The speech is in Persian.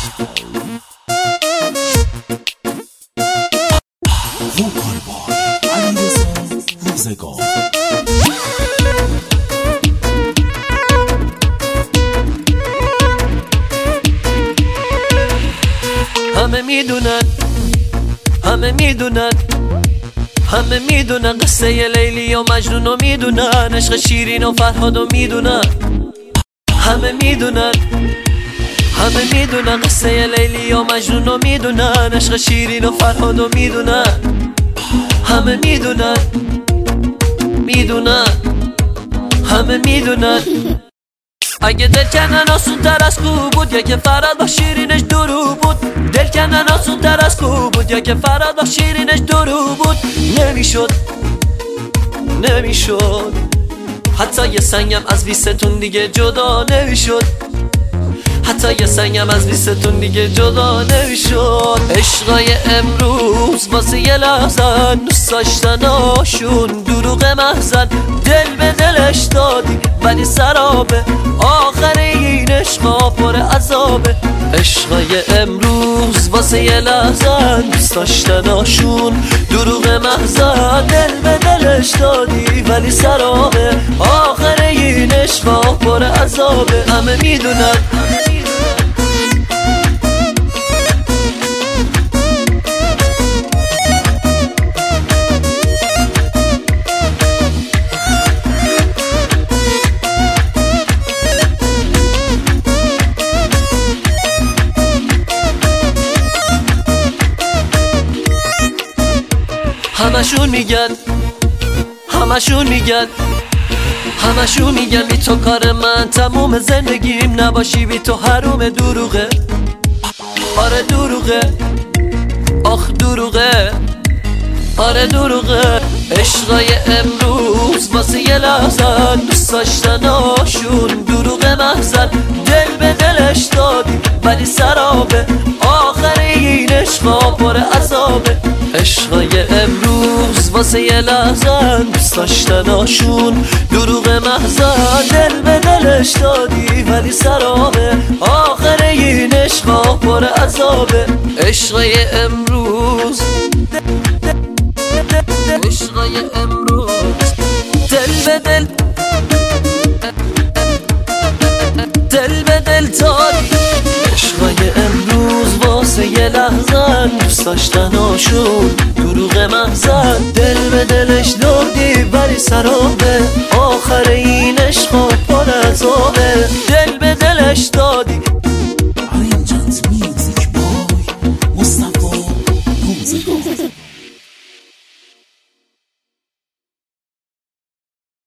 ووکال بای علیرضا روزگار. همه میدونن همه میدونن قصه لیلی و مجنون رو میدونن، عشق شیرین و فرهاد رو میدونن. همه میدونن قصه لیلی و مجنون رو میدونن، عشق شیرین و فرهاد رو میدونن. همه میدونن اگه دل کندن آسون تر از کو بود، یا که فرهاد با شیرینش درو بود. دل کندن آسون تر از کو بود، یا که فرهاد با شیرینش درو بود. نمیشد حتی یه سنگم از بیستون دیگه جدا نمیشد. حتی یه سنگم از لیستون دیگه جدا نمیشد. عشقای امروز واسه یه لحظن دوست داشتناشون دروغ محضن. دل به دلش دادی ولی سرابه، آخر این عشقا پر عذابه. عشقای امروز واسه یه لحظن دوست داشتناشون دروغ محضن. دل به دلش دادی ولی سرابه، آخر این عشقا پر عذابه. همه میدونن همشون میگن بی تو کار من تموم زندگیم، نباشی بی تو حروم. دروغه، آره دروغه، آخ دروغه، آره دروغه. عشقای امروز واسه یه لحظن دوست داشتناشون دروغ محضن. دل به دلش دادی ولی سرابه، آخر این عشقا پر عذابه. عشقای امروز واسه یه لحظن دوست داشتناشون دروغ محضن. دل به دلش دادی ولی سرابه، آخر این عشقا پر عذابه. عشقای امروز دل به دل دادی. عشقای امروز واسه یه لحظن دوست داشتناشون دروغ محضن. دل به دلش دادی ولی سرابه، آخر این عشقا پر عذابه. دل به دلش دادی